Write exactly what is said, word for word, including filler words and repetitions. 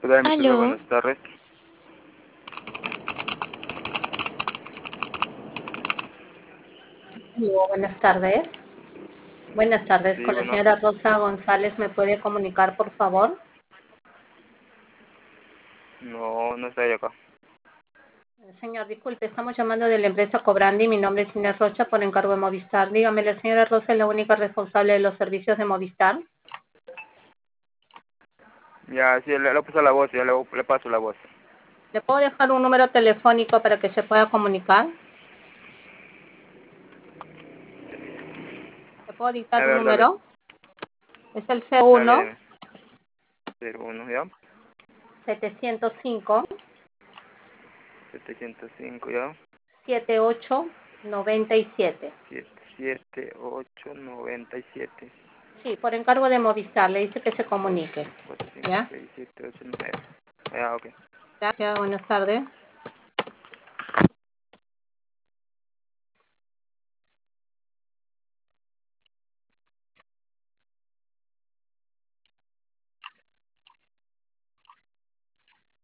Hola, mi Silvia, Aló, buenas tardes. aló, buenas tardes. Buenas tardes, Sí, con la bueno, señora Rosa González, ¿me puede comunicar, por favor? no, no estoy acá. Señor, disculpe, estamos llamando de la empresa Cobrandi, mi nombre es Inés Rocha por encargo de Movistar. Dígame, ¿la señora Rosa es la única responsable de los servicios de Movistar? Ya, sí, le, le puse la voz, ya le, le paso la voz. ¿Le puedo dejar un número telefónico para que se pueda comunicar? ¿Le puedo A dictar un ver, dale, número? Es el C dale, uno dime. Cero uno, ya. setecientos cinco setecientos cinco, ya. setenta y ocho noventa y siete. siete siete ocho noventa y siete. Sí, por encargo de Movistar, le dice que se cuatro comunique. cuatro cinco ¿Ya? seis siete ocho nueve. Ya, ok. Gracias, buenas tardes.